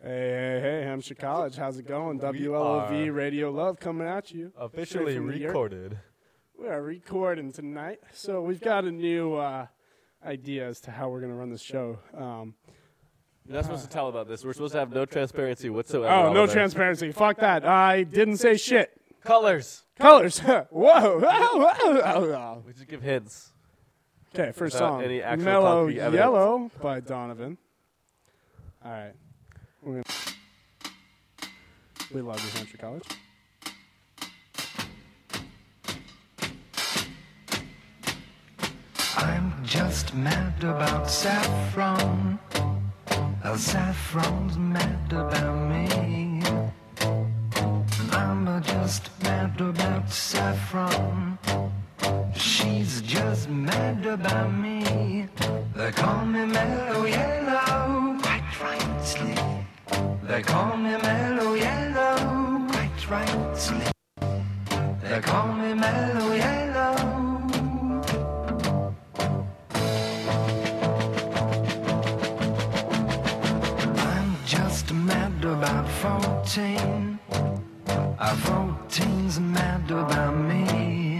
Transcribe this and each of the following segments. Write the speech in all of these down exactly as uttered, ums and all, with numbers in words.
Hey, hey, hey, Hampshire College, how's it going? W L O V Radio Love coming at you. Officially recorded. We are recording tonight. So we've got a new uh, idea as to how we're going to run this show. Um, You're not supposed to tell about this. We're supposed to have no transparency whatsoever. oh, no transparency. Fuck that. I didn't say shit. Colors. Colors. Whoa. Whoa. Whoa. Whoa. We just give hints. Okay, first Without song. any actual Mellow concrete evidence. Yellow by Donovan. All right. We're gonna we love you, Hampshire College. I'm just mad about saffron. Uh, saffron's mad about me. I'm uh, just mad about saffron. She's just mad about me. They call me Mellow Yellow, quite rightly. They call me Mellow Yellow, quite rightly. They call me Mellow Yellow. I'm just mad about fourteen. Uh, fourteen's mad about me.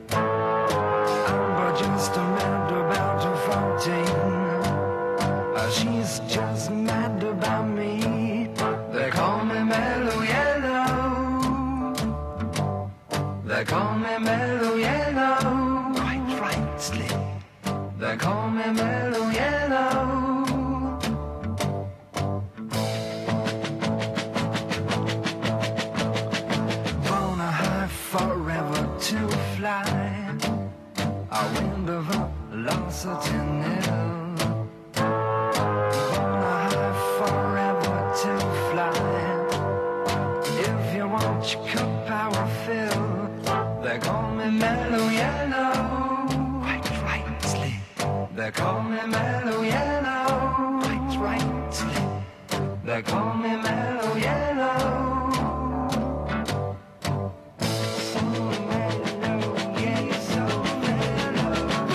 I'm just mad about fourteen. Uh, she's just mad about me. They call me Mellow Yellow. They call me Mellow Yellow, quite rightly. They call me Mellow Yellow. Wanna high forever to fly. A wind of velocity nil. Wanna high forever to fly. If you want your cup power fill, they call me Mellow Yellow, quite rightly. They call me Mellow Yellow, quite rightly. They call me Mellow Yellow. So mellow, yeah, so mellow.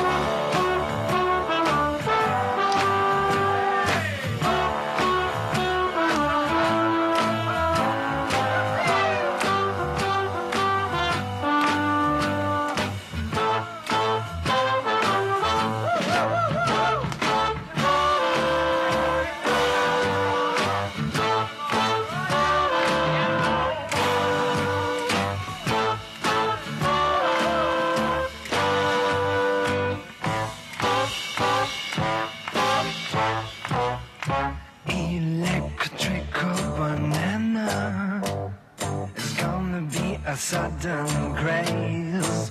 Electrical banana is gonna be a sudden grace.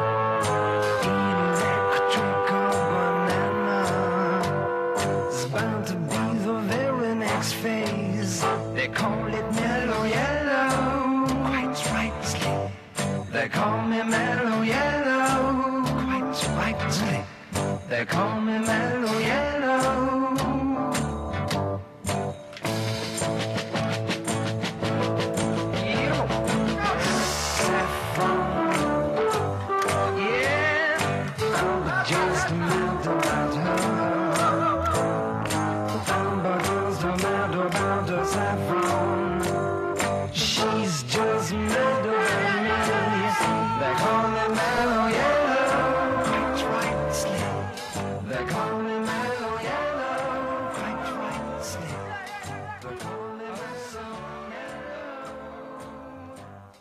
Electrical banana is bound to be the very next phase. They call it Mellow Yellow, quite rightly. They call me Mellow Yellow, quite rightly. They call me Mellow Yellow. She's just mad about me. They call me Mellow Yellow, quite rightly. They call me Mellow Yellow, quite rightly. They call me Mellow Yellow.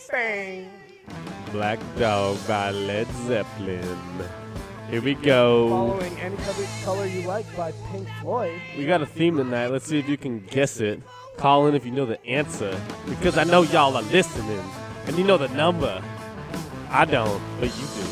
Stain. Black Dog by Led Zeppelin. Here we go. Following Any Color, Color You Like by Pink Floyd. We got a theme tonight. Let's see if you can guess it. Call in if you know the answer. Because I know y'all are listening. And you know the number. I don't, but you do.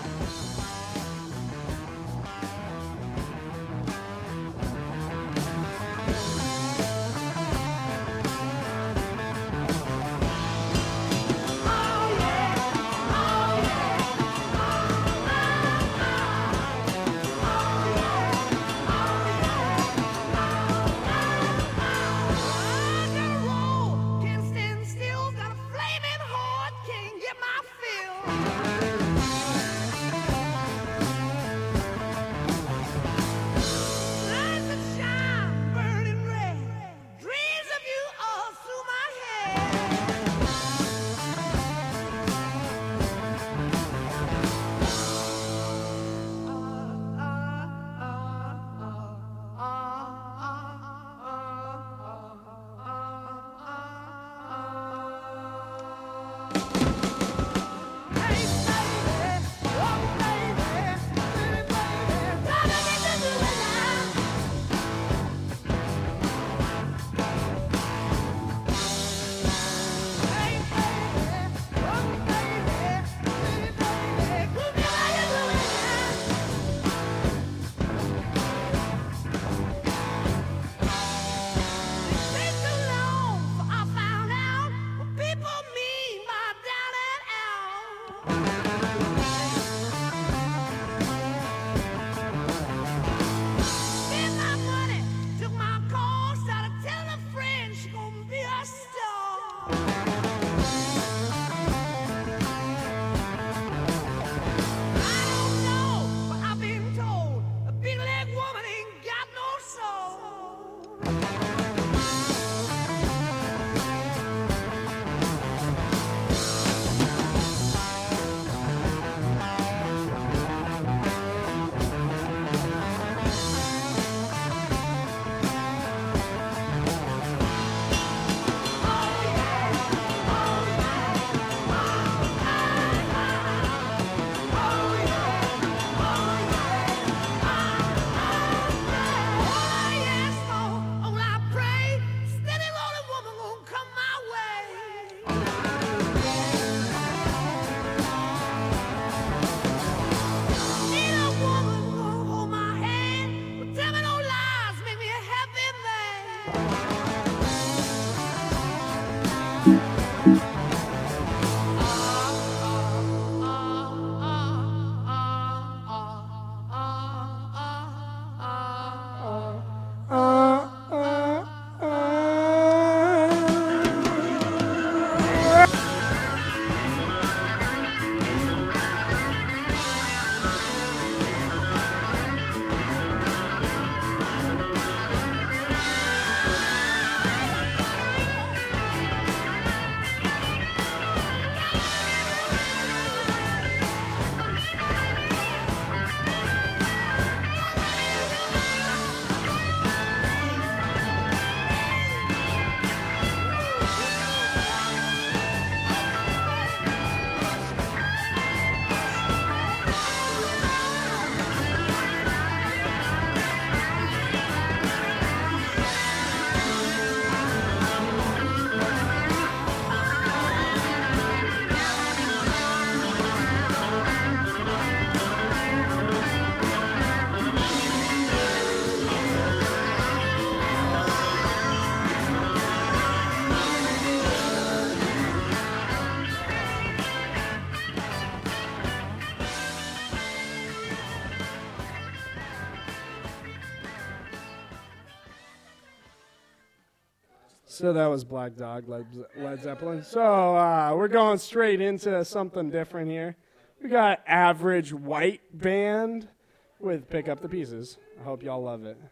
So that was Black Dog, Led, Led Zeppelin. So uh, we're going straight into something different here. We got Average White Band with Pick Up the Pieces. I hope y'all love it.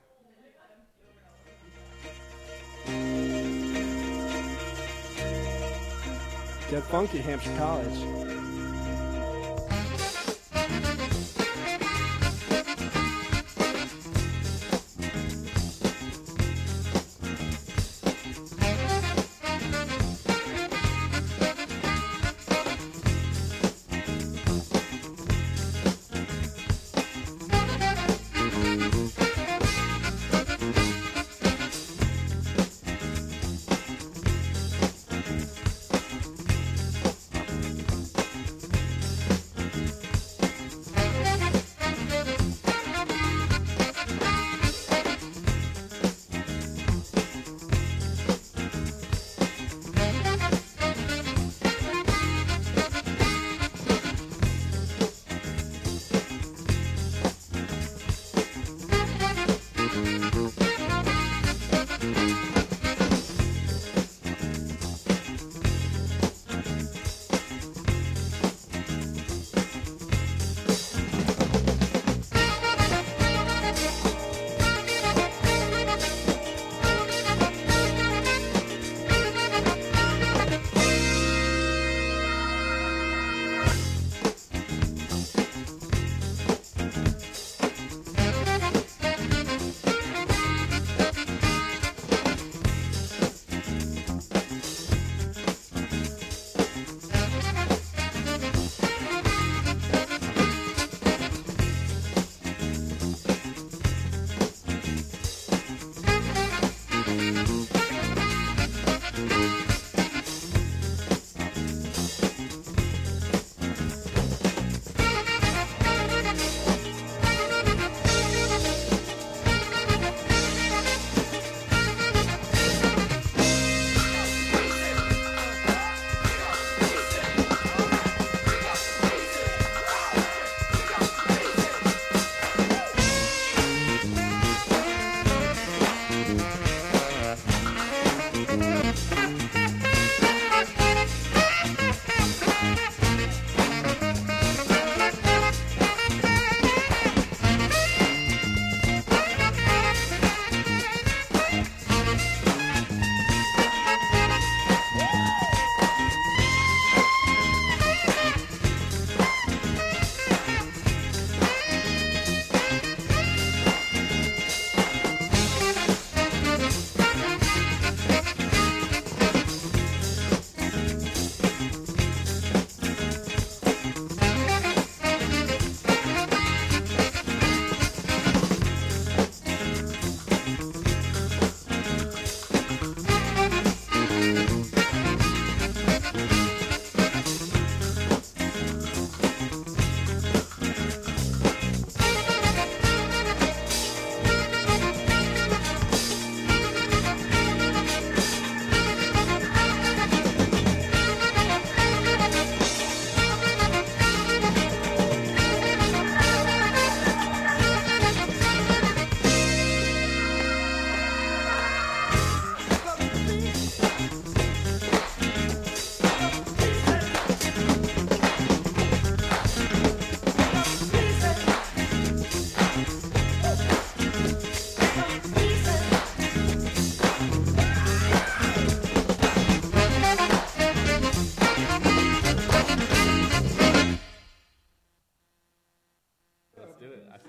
Get funky, Hampshire College.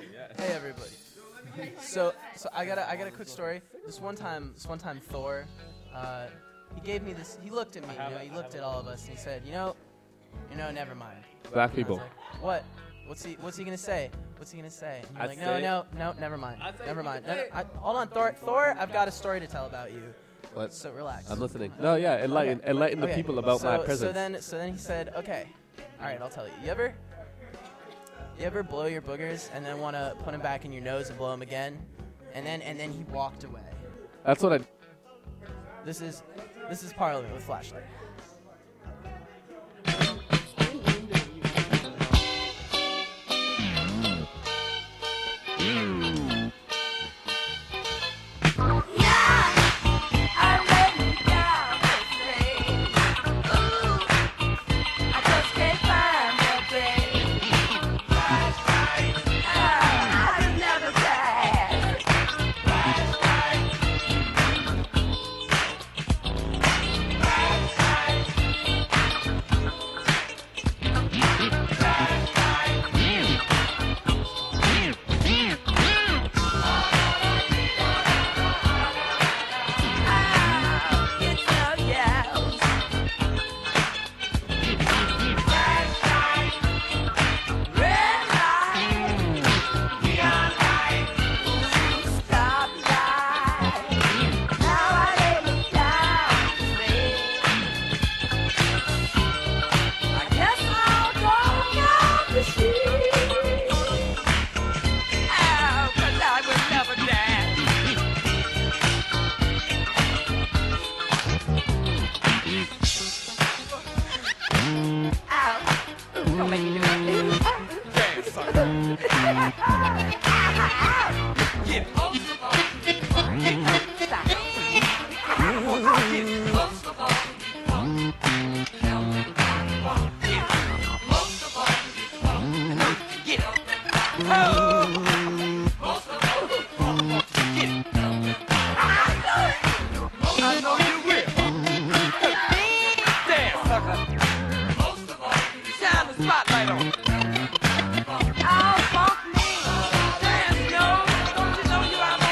Hey everybody. So, so I got a, I got a quick story. This one time, this one time, Thor, uh, he gave me this. He looked at me. You know, he looked at all of us, and he said, "You know, you know, never mind." Black And I was people. like, what? What's he? What's he gonna say? What's he gonna say? And you're I'd like, no, say- no, no, never mind. Never mind. No, no, I, hold on, Thor. Thor, I've got a story to tell about you. What? So relax. I'm listening. No, yeah, enlighten, Okay. enlighten the Okay. people about so, my presence. So then, so then he said, "Okay, all right, I'll tell you. You ever, you ever blow your boogers and then want to put them back in your nose and blow them again, and then and then he walked away. That's what I. This is, this is Parliament with Flashlight." I know you will. Dance, sucker. Shine the spotlight on. Oh, fuck me. Dance, yo. Don't you know you out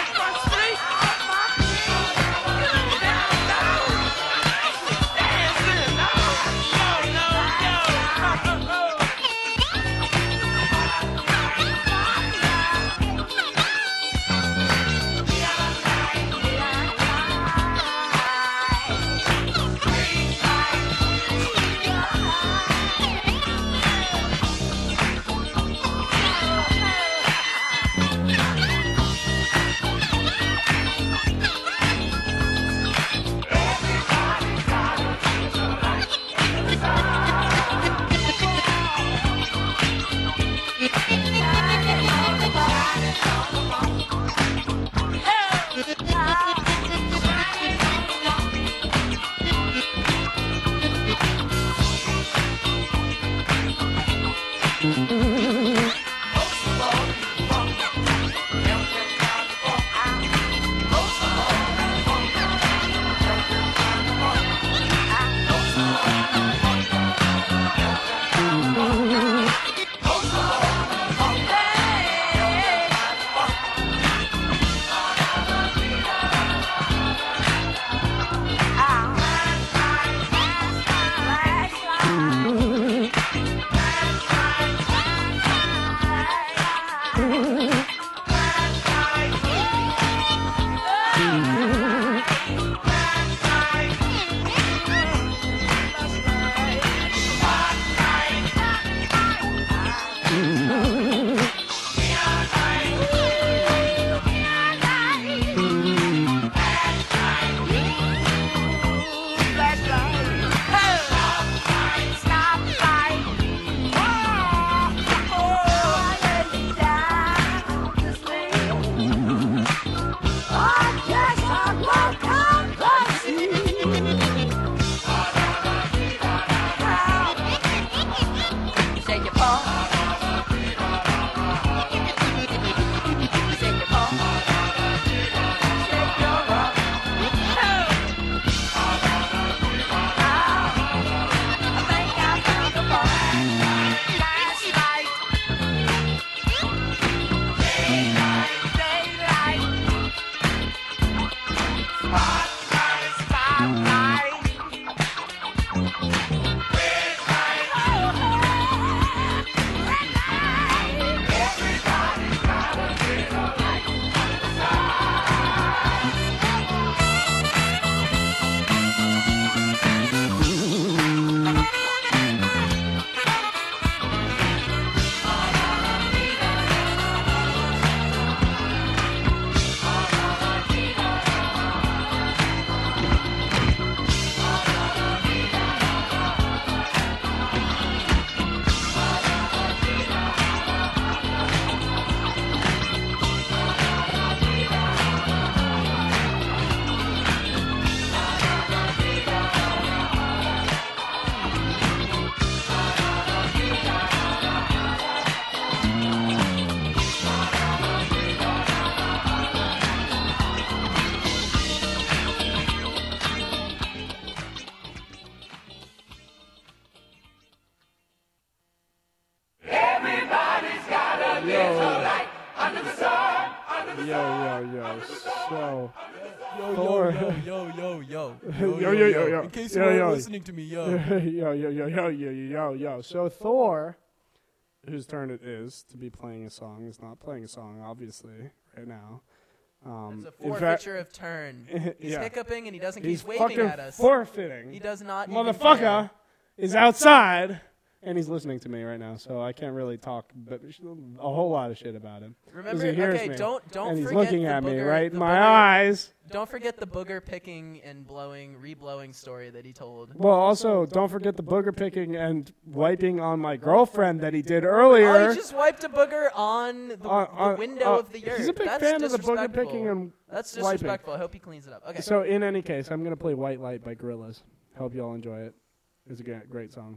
Yo, yo, yo. So, Yo, Thor. yo, yo, yo, yo, Yo, yo, yo, yo. In case Yo, you weren't yo. listening to me, yo. yo, yo, yo, yo, yo, yo, yo, yo. So Thor, whose turn it is to be playing a song, is not playing a song, obviously, right now. Um, It's a in fact- forfeiture of turn. He's yeah. hiccuping and he doesn't. He's He's, waving fucking at us. forfeiting. He does not. even Motherfucker care. is outside, and he's listening to me right now, so I can't really talk but a whole lot of shit about him. 'Cause Remember, he hears okay, me, don't don't and he's forget looking the at me booger- right in the my booger- eyes. Don't forget the booger picking and blowing, re-blowing story that he told. Well, also, don't forget the booger picking and wiping on my girlfriend that he did Oh, earlier. he just wiped a booger on the, On- on- the window uh, of the yurt. He's a big That's fan of the booger disrespectful. picking and That's wiping. disrespectful. I hope he cleans it up. Okay. So, in any case, I'm going to play White Light by Gorillaz. Hope you all enjoy it. It's a great, great song.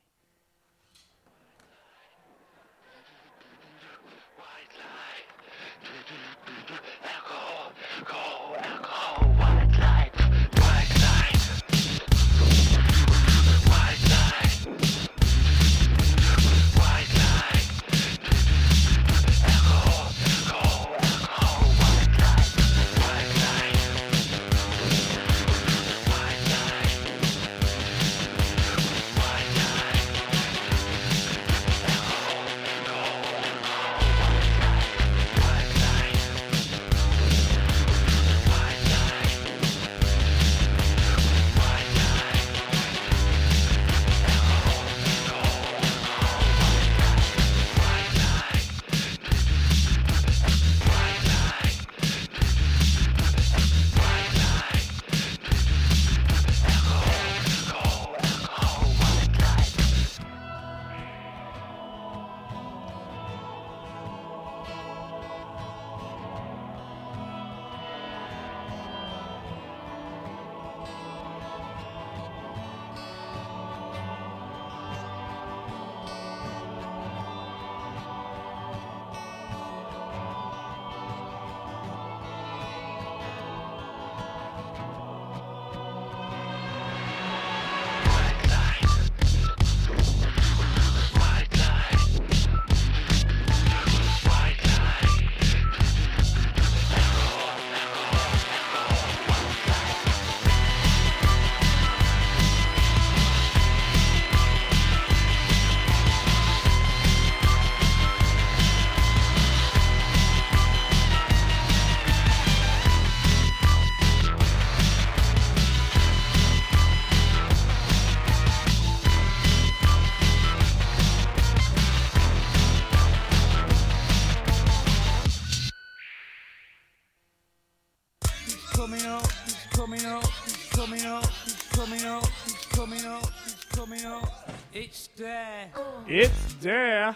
coming up, he's coming up, he's coming up, he's coming up, he's coming up, he's coming up. It's there. It's there.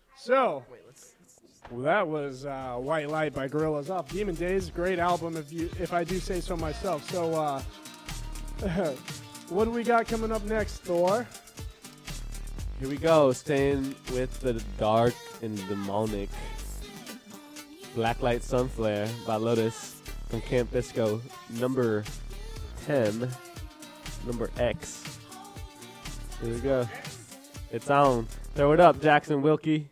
So, Wait, let's. let's well, that was uh, White Light by Gorillaz off Demon Days. Great album, if you, if I do say so myself. So, uh, what do we got coming up next, Thor? Here we go, staying with the dark and demonic Blacklight Sunflare by Lotus from Camp Bisco, number ten, number X. Here we go. It's on. Throw it up, Jackson Wilkie.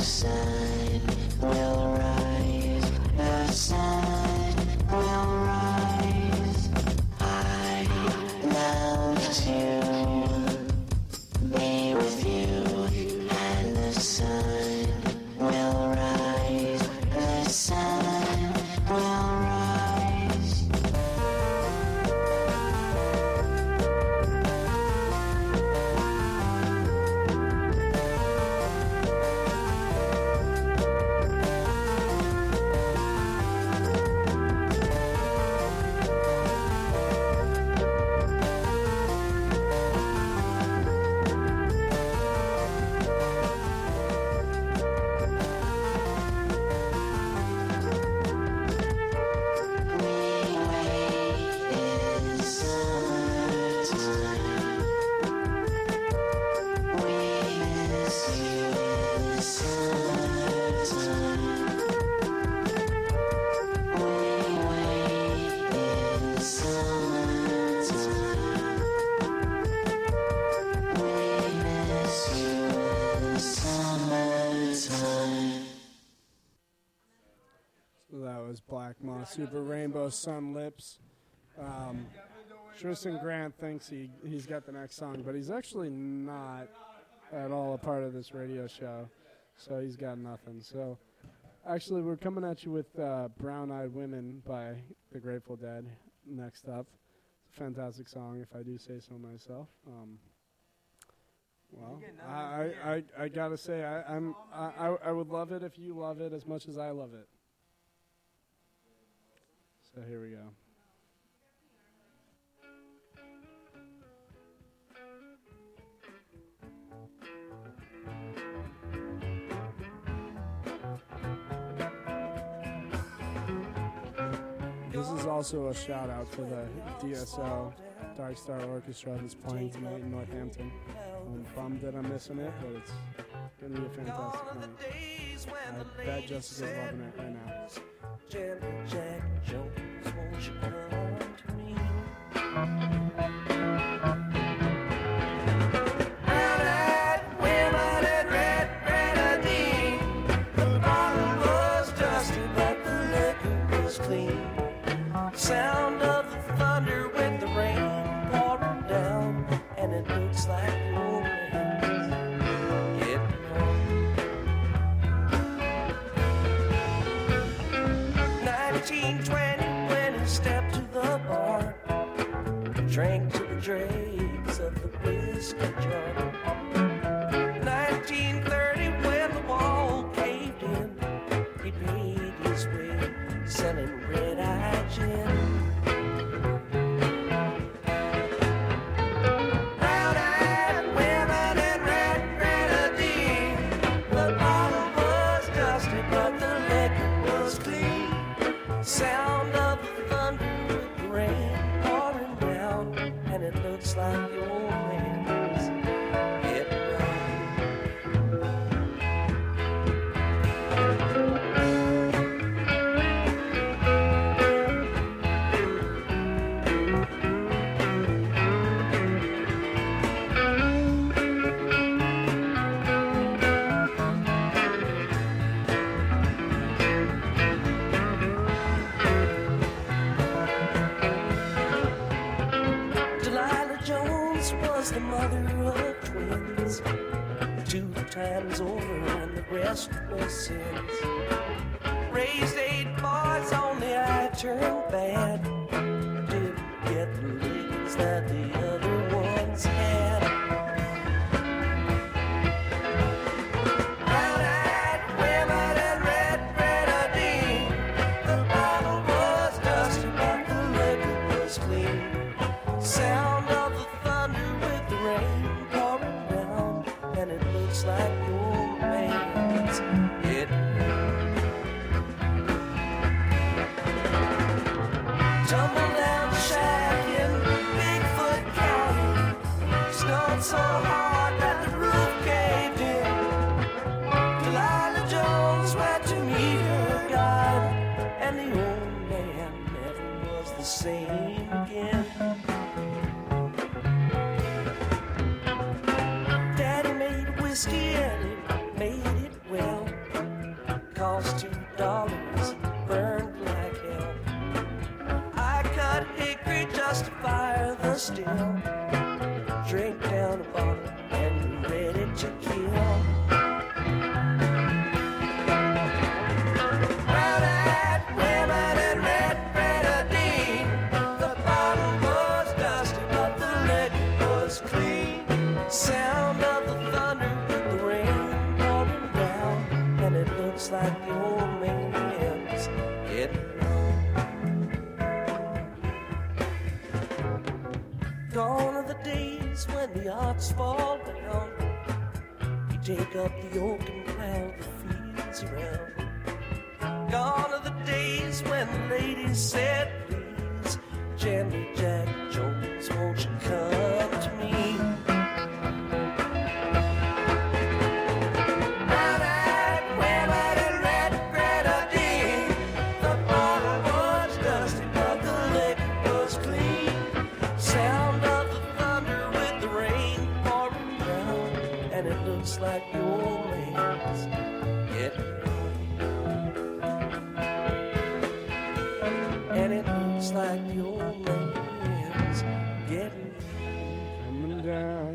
sun will rise, the sun will rise. I love to be with you, and the sun will rise, the sun will rise. That was Black Moth, Super Rainbow Sun Lips. Um, Tristan Grant thinks he, he's got the next song, but he's actually not at all a part of this radio show, so he's got nothing. So actually, we're coming at you with uh, Brown Eyed Women by the Grateful Dead next up. It's a fantastic song, if I do say so myself. Um, well, I, I, I, I gotta say, I, I'm, I, I I would love it if you love it as much as I love it. So here we go. This is also a shout out for the D S O Dark Star Orchestra that's playing tonight in Northampton. I'm bummed that I'm missing it, but it's going to be a fantastic night. I bet Jessica's loving it right now. Jelly Jack Jones, won't you come to me? Brown-eyed women and red grenadine. The bottle was dusty, but the liquor was clean. Sound of the thunder with the rain pouring down, and it looks like the old man's getting home. nineteen twenty when he stepped to the bar, drank to the dregs of the whiskey jar. nineteen thirty when the wall caved in, he paid his way selling red-eye gin. Brown-eyed women and red grenadine. The bottle was dusty, but the liquor was clean. Sound of the thunder with the rain pouring down, and it looks like the old man's getting home. Delilah Jones was the mother of twins, two times over, and the rest was sins. Raised eight boys, only I turned bad. Didn't get the legs that the other ones had. Brown-eyed women and red grenadine. The bottle was dusty, but the liquor was clean. Sound of the thunder with the rain pouring down, and it looks like the old man's getting home. Tumble down shack in Bigfoot County, snowed so hard that the roof caved in. Delilah Jones went to meet her God, and the old man never was the same again. Daddy made whiskey and he made it well. looks like the old man's getting old. Gone are the days when the odds fall down. You take up the yoke and plow the fields around. Gone are the days when the ladies said, please, gently Jack Jones, won't you come to me? Brown-eyed women in red grenadine. The bottle was dusty, but the liquor was clean. Sound of the thunder with the rain pouring down, and it looks like the old man's getting and it looks like the old man's getting Coming down.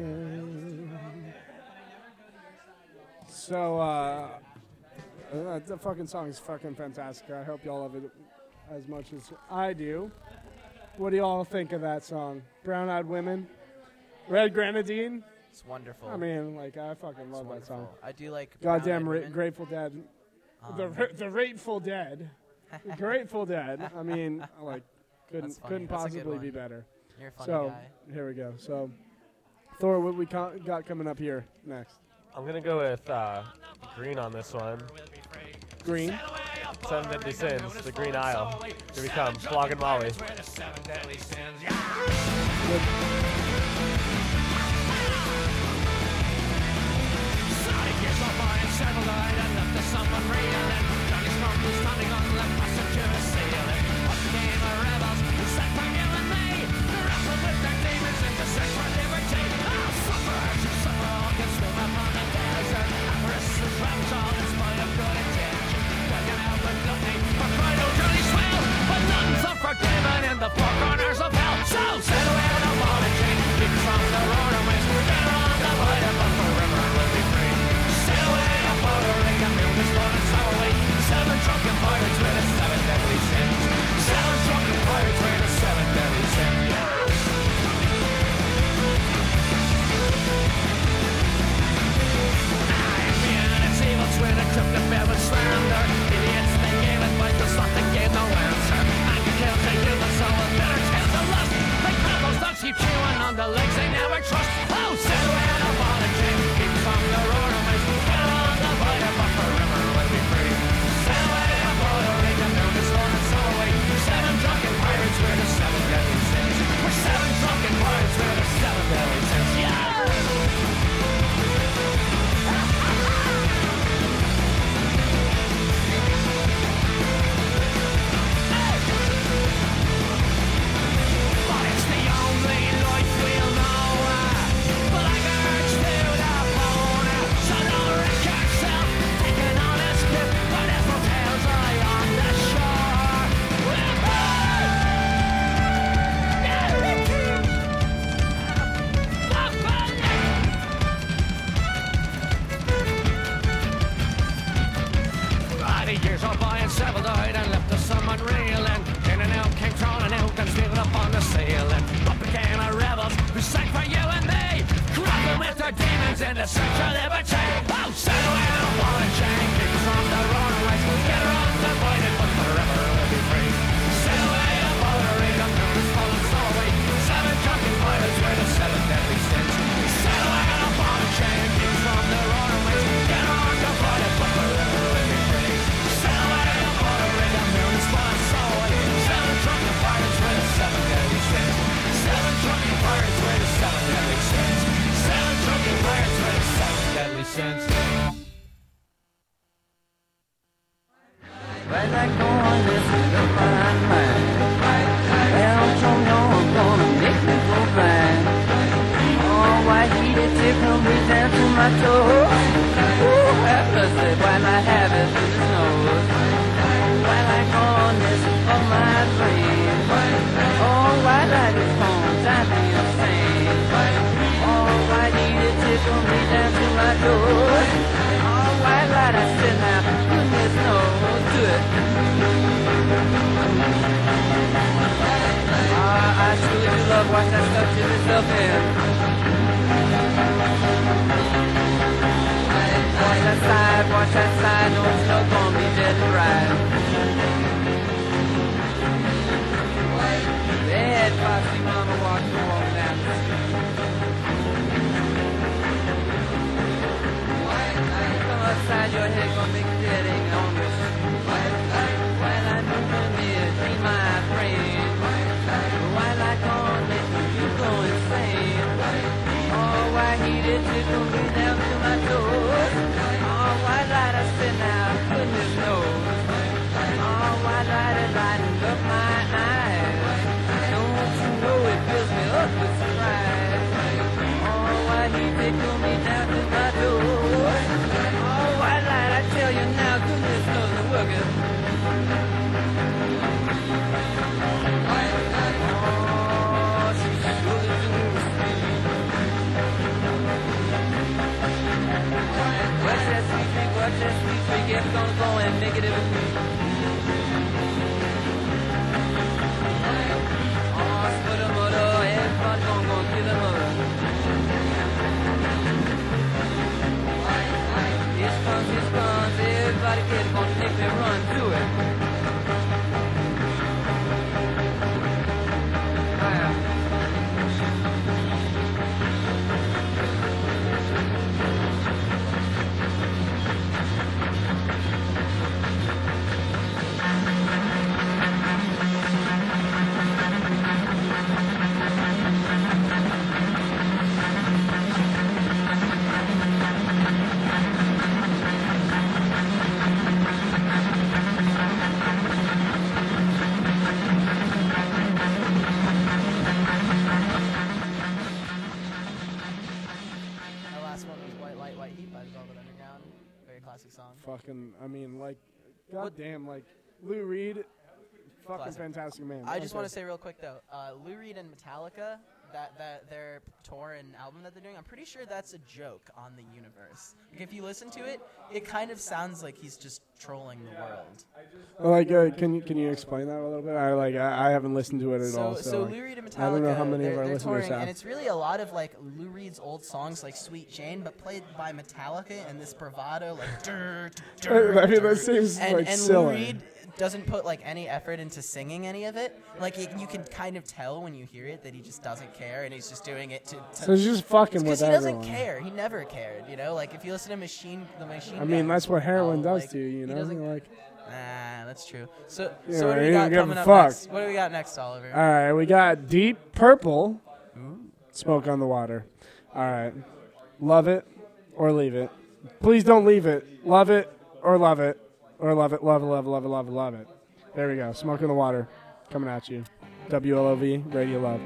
So, uh, uh, the fucking song is fucking fantastic. I hope y'all love it as much as I do. What do y'all think of that song? Brown Eyed Women? Red Grenadine? It's wonderful. I mean, like, I fucking love that It's song. wonderful. I do like Goddamn Brown Eyed ra- Women. Grateful Dead. the, Um, ra- the Grateful Dead. The Grateful Dead. I mean, like, couldn't That's funny. couldn't That's a good possibly one. be better. You're a funny So, guy. here we go. So, Thor, what we co- got coming up here next? I'm gonna go with uh, green on this one. Green. Seven Deadly Sins, the Green Isle. Here we come, Flogging Molly. Forgiven in the four corners of hell. So set away on a ball and chain. Keep from the road and waste. Get on the bite but forever will be free. Set away a Puerto Rican milk is born and so away. Seven drunken pirates with the seven deadly sins. Seven drunken pirates with the seven deadly sins. It's evil twin, a cryptic bear with slander. Idiots, they gave advice, the slot they gave no answer. And you can't take it, but so with better tales of lust. They grab those dogs, keep chewing on the legs they never trust. Oh, sit away and apology, keep from the road and waste. Get on the bite, but forever will be free. Sit away and Puerto Rican milk is born and so away. Seven drunken pirates, we're the seven deadly sins. We're seven drunken pirates, we're the seven deadly sins. Yeah! Years old boy and several died and left us someone reeling. In and out came crawling out and sneaking up on the ceiling. Up became a rebels who sang for you and me. Grappling with their demons in the search of liberty. Oh, set away the ball and chain. Keep from the road and race. Get her undivided, but forever will be free. Set away the Puerto Rican milk is falling so away. Seven drunken pirates were the seven deadly sins. Set away the ball and chain. Keep from the road and race. Get her undivided, but forever will be free. Seven drunken pirates with the seven deadly sins. Seven drunken pirates with the seven deadly sins. Seven drunken pirates with the seven deadly sins. Right back on this is a fine line. Well, I'm so young, I'm gonna make me go blind. Oh, why heated tickle me down to my toes. Ooh, have mercy, while I have it in the nose. While I go on this of my dream. Oh, while I just can't drive me insane. Oh, why heated tickle me down to my toes. Oh, while I just sit now, goodness knows good. Ah, I truly do love watch that stuff to myself in. Watch that side, watch that side, no, it's no going dead right. Bad foxy mama walks along down the street. Come outside, your head gonna make dead hanging on the street. While I know the mirror, be my friend. While I can't let you go insane. Oh, why he did tickle me down to my toes. Oh, why light I sit now, goodness knows. Oh, why light it lightened up my eyes. Don't you know it fills me up with surprise. Oh, why he tickled me down to my toes. Oh, why light I tell you now, goodness knows the working. Oh, she sure is in the street. Watch that sweet freak, watch that sweet freak, it's gonna go and make it every week. Oh, split a motor, everybody gonna go kill a motor. Here comes, here comes, everybody get gonna make me run to it. That last one was White Light, White Heat by the Velvet Underground. Very classic song. Fucking, I mean, like, What- goddamn, like Lou Reed, fucking Classic. fantastic man. I just Okay. want to say real quick though, uh, Lou Reed and Metallica, that that their tour and album that they're doing, I'm pretty sure that's a joke on the universe. Like if you listen to it, it kind of sounds like he's just trolling the world. Like, uh, can you can you explain that a little bit? I like, I, I haven't listened to it at So, all. so, So, like, Lou Reed and Metallica, I don't know how many they're, of our they're listeners touring, have. and it's really a lot of like Lou Reed's old songs, like Sweet Jane, but played by Metallica and this bravado, like. Dur, dur, I mean, dur. that seems and, like and silly. Lou Reed doesn't put like any effort into singing any of it. Like you, you can kind of tell when you hear it that he just doesn't care, and he's just doing it to. to So he's just fucking because with he doesn't everyone. care. He never cared. You know, like if you listen to Machine, the Machine. I mean, Guns that's what heroin album, does like, to you. You he know, doesn't- like. Nah, that's true. So, Yeah, so what do he we don't got give a coming up fuck. next? What do we got next, Oliver? All right, we got Deep Purple, Smoke on the Water. All right, love it or leave it. Please don't leave it. Love it or love it or love it, love it, love it, love it, love it, love it. There we go. Smoke on the Water, coming at you. W L O V Radio Love.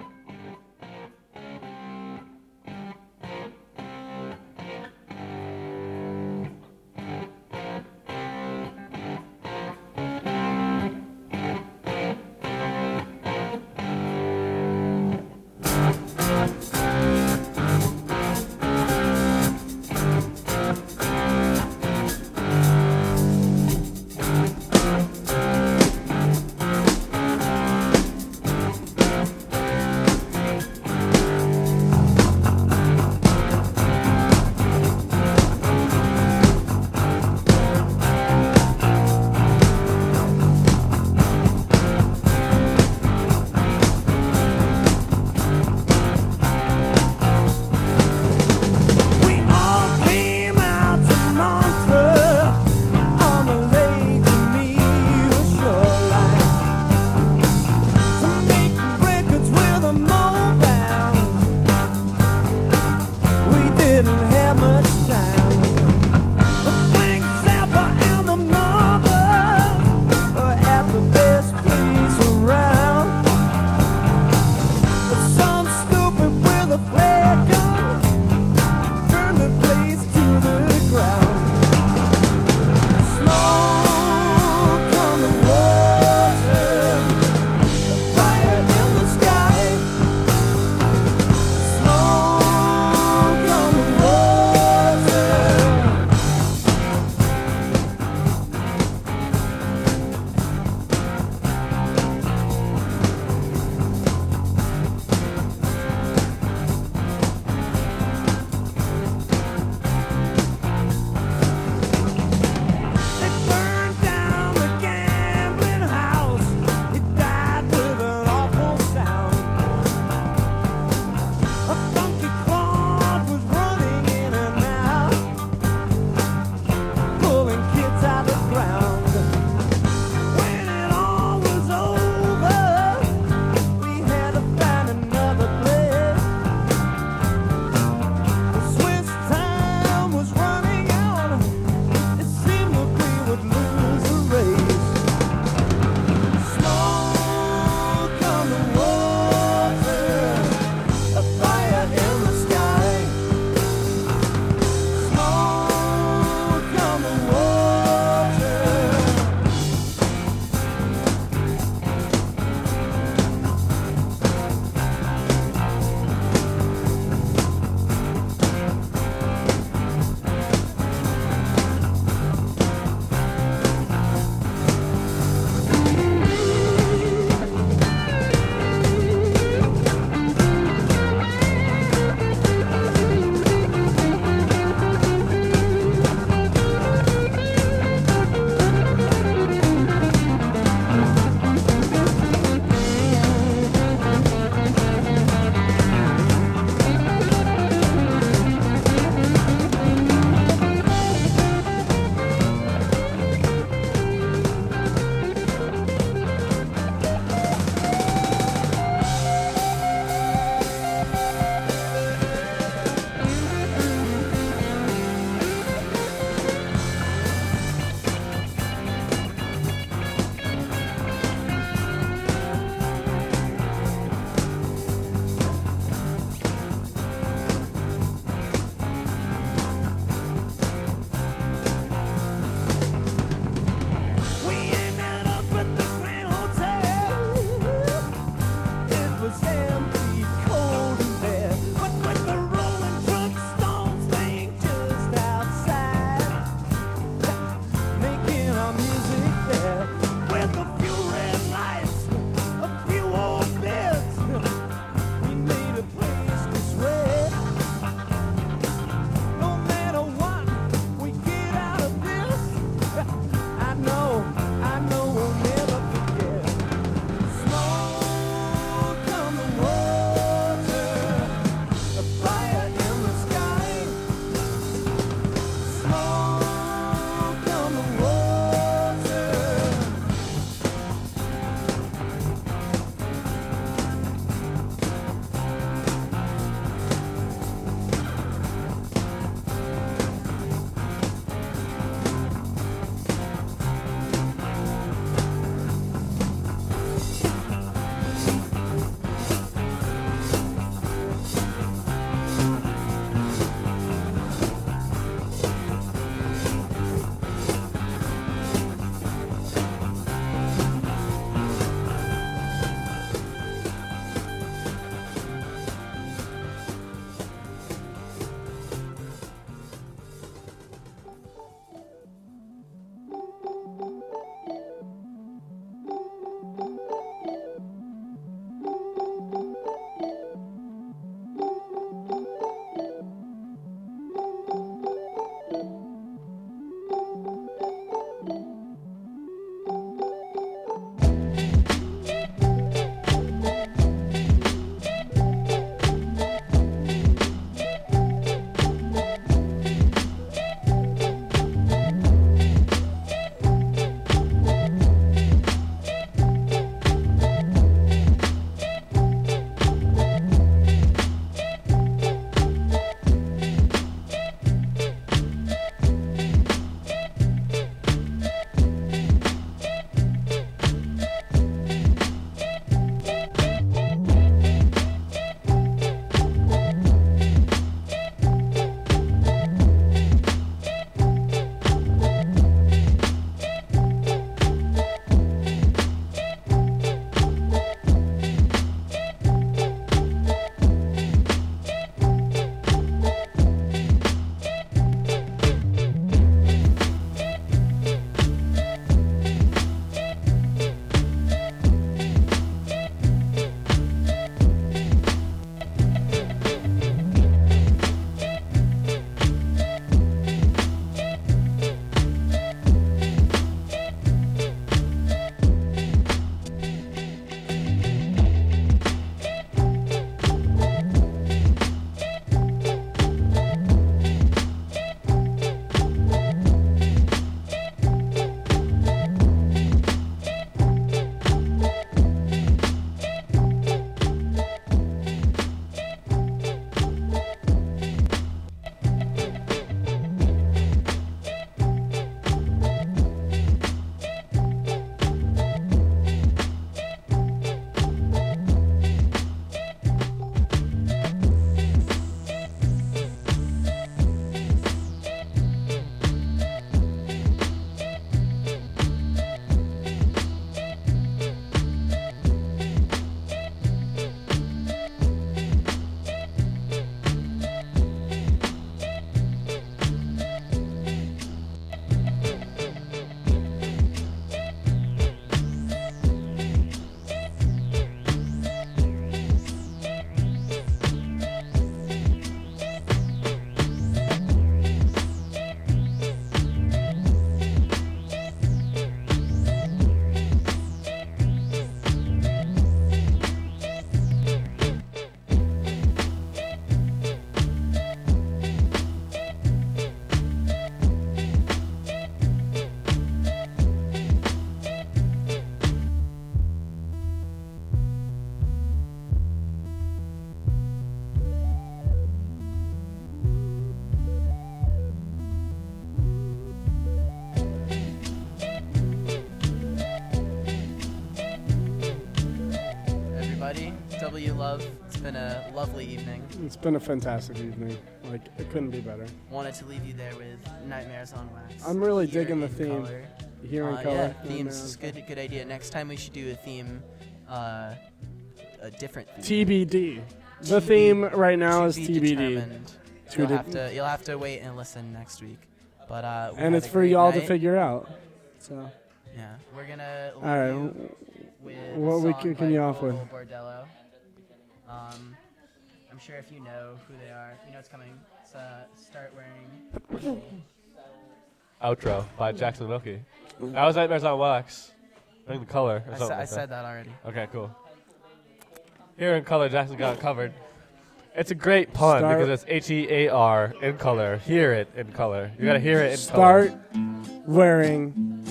W Love. It's been a lovely evening. It's been a fantastic evening. Like, it couldn't be better. Wanted to leave you there with Nightmares on Wax. I'm really Here digging the in theme. Color. Here in Uh, color. Yeah, themes is good. Good idea. Next time we should do a theme, uh, a different theme. T B D. The To be- theme right now to is be T B D. determined. To You'll de- have to you'll have to wait and listen next week. But uh, we And had it's a for great y'all to night. figure out. So, Yeah, we're gonna leave all right. you with What a we song kicking by you off with? Global Bordello. Um, I'm sure if you know who they are, you know it's coming. It's uh, Start Wearing. Outro by Jackson Wilkie. That was Nightmares on Wax. I think the color. Or I, something sa- I like said that. that already. Okay, cool. Here in color, Jackson got it covered. It's a great pun Start- because it's H E A R in color. Hear it in color. You gotta hear it in Start color. wearing.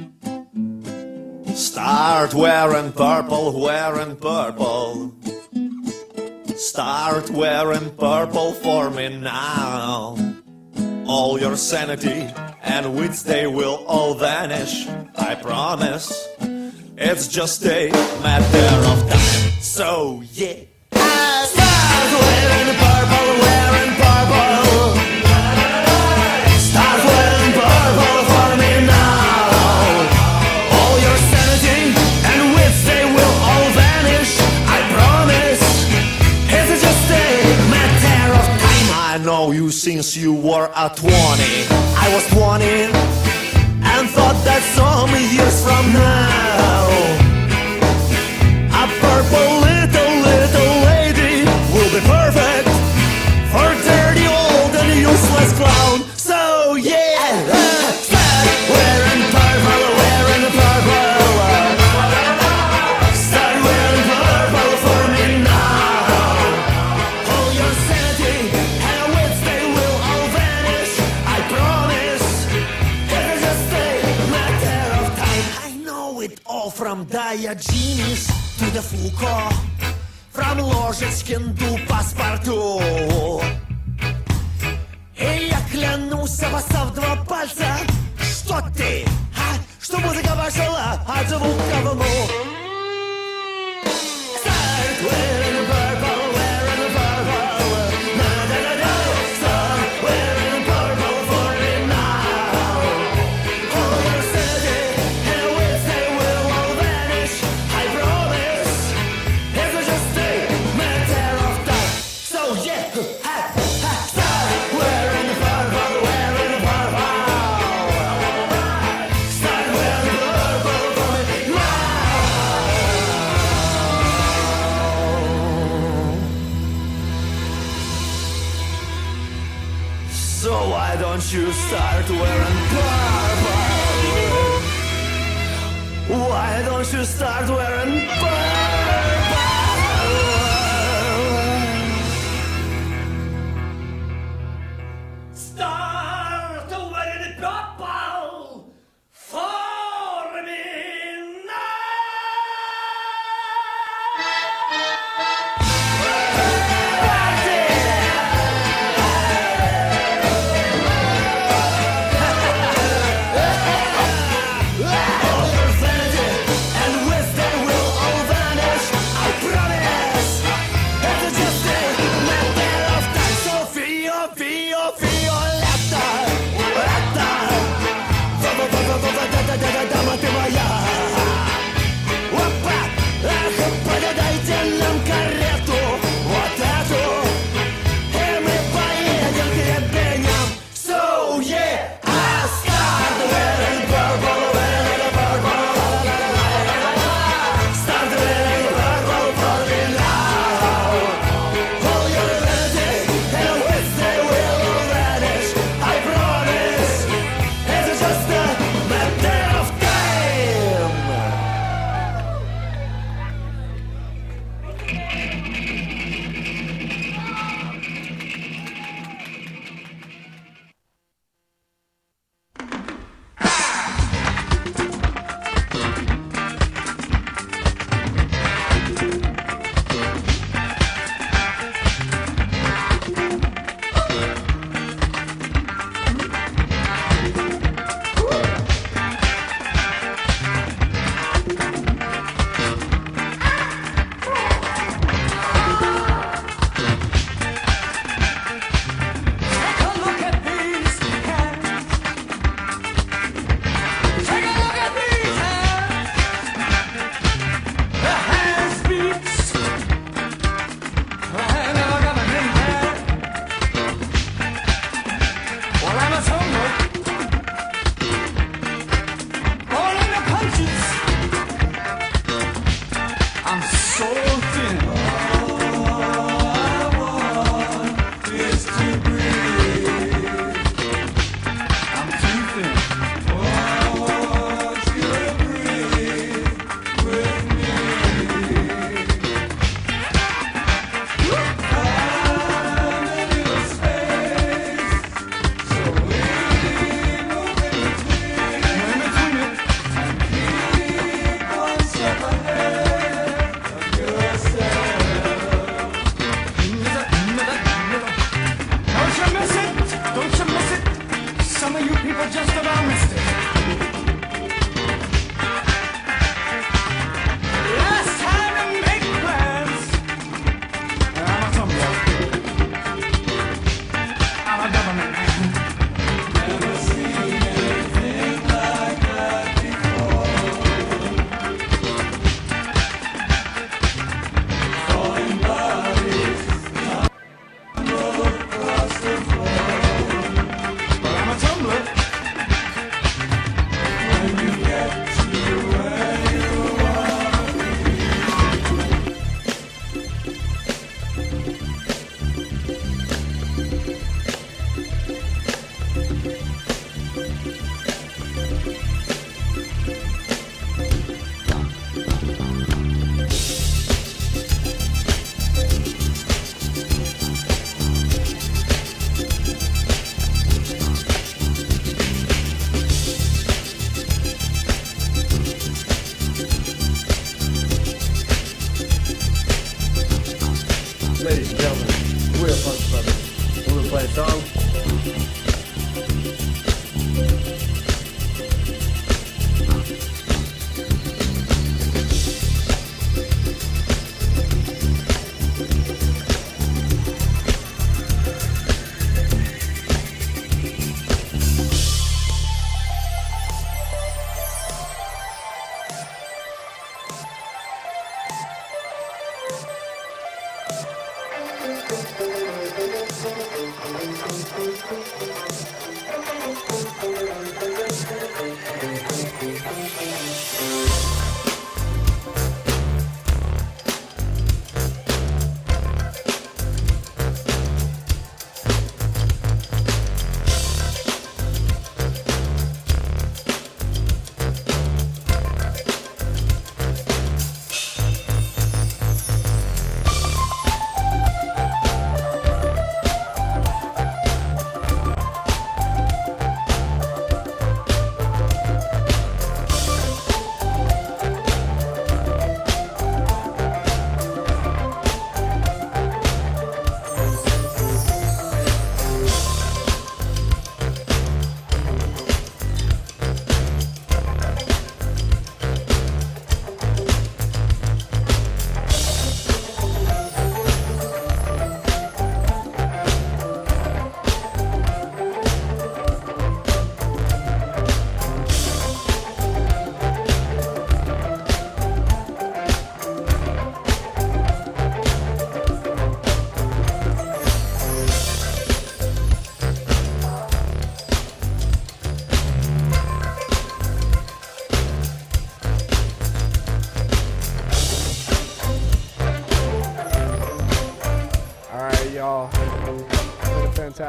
Start wearing purple, wearing purple. Start wearing purple for me now. All your sanity and wits, they will all vanish, I promise. It's just a matter of time. So yeah. Start wearing purple, wearing purple. Start wearing purple for me now. All your sanity and wits, they will all vanish, I promise. It's just a matter of time. I know you since you were at twenty. I was twenty and thought that some years from now a purple little, little lady will be perfect for dirty old and useless clown. So yeah, start wearing purple, wearing purple. Start wearing purple for me now. All your sanity and wits, they will all vanish, I promise. It's just a matter of time. I know it all from Diogenes to the Foucault, from Ложечкин до паспорту. И я клянусь обоссав два пальца, что ты, а? Что музыка пошла от звука в мух. Start wearing purple, wearing purple. Na-na-na-na. Start wearing purple for me now. All your sanity and wits, they will all vanish, I promise. It's just a matter of time. So yeah, ha, ha, start wearing purple, wearing purple. Start wearing purple for me now. So why don't you start wearing purple? Why don't you start wearing purple? Start wearing purple for me now. All your vanity and wits, they will all vanish.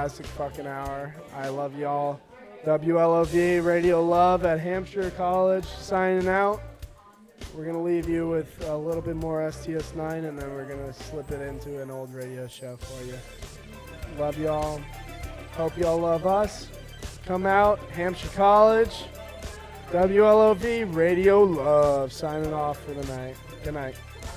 fantastic fucking hour. I love y'all. W L O V Radio Love at Hampshire College signing out. We're going to leave you with a little bit more S T S nine, and then we're going to slip it into an old radio show for you. Love y'all. Hope y'all love us. Come out, Hampshire College. W L O V Radio Love signing off for the night. Good night.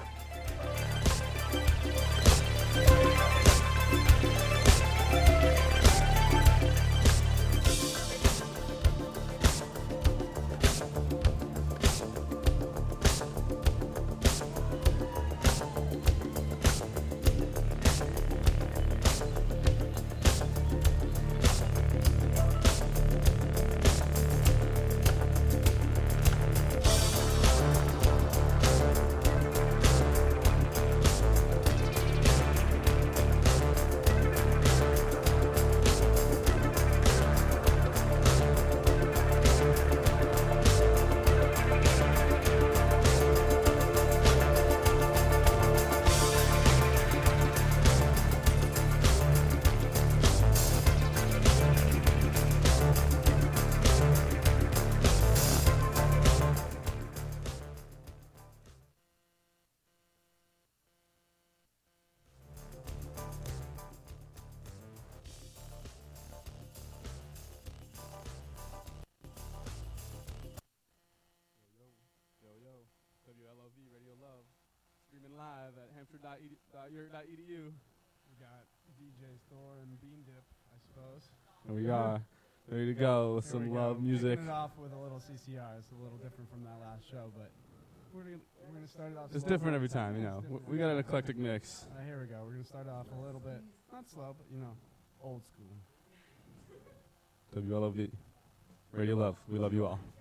Streaming live at hampshire dot e d u. We got D Js Thor and Bean Dip, I suppose. Here we are, ready to go with Here some we go. love music. Kicking it off with a little C C R. It's a little different from that last show, but we're gonna, we're gonna start it off. It's slow. different every time, you know. It's W- different. We got an eclectic mix. Uh, here we go. We're gonna start off a little bit, not slow, but you know, old school. W L O V, Radio Love. We love you all.